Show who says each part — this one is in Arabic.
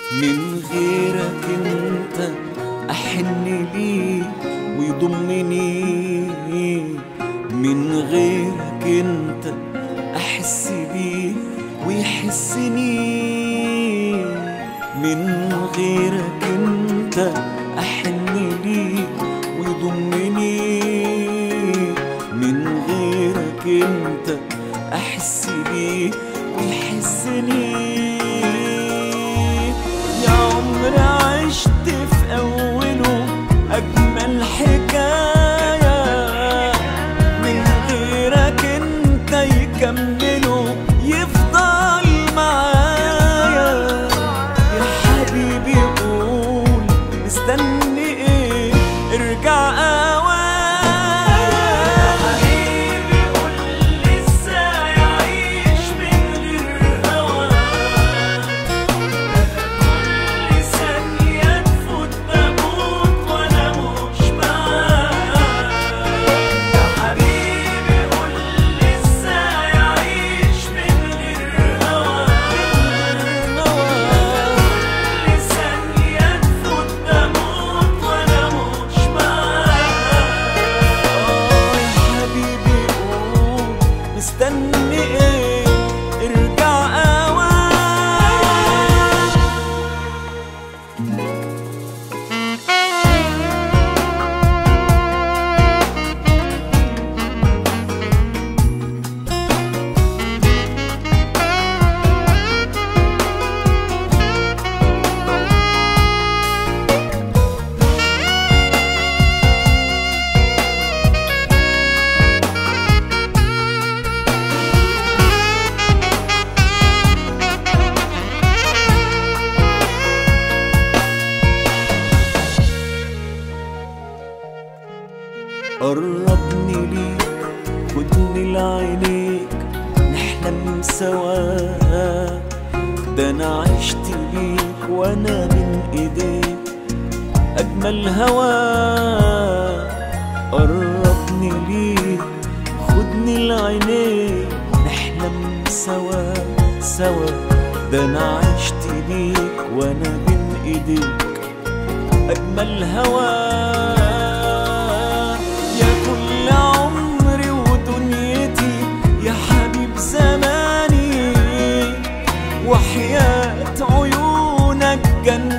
Speaker 1: من غيرك انت احن ليك ويضمني، من غيرك انت احس بيه ويحسني، من غيرك انت احن ليك ويضمني، من غيرك انت احس بيه ويحسني. يا عمر عشت في اوله اجمل حكايه، من غيرك انت يكمله يفضل معايا. يا حبيبي قول مستني ايه، ارجع اوان. مستني ايه، ارجع اوان. قربني ليك خدني لعينيك نحلم سوا، ده انا عشت ليك وانا بين ايديك اجمل هوا. قربني ليك خدني لعينيك نحلم سوا سوا، ده انا عشت ليك وانا بين ايديك اجمل هوا. زماني وحياة عيونك جنة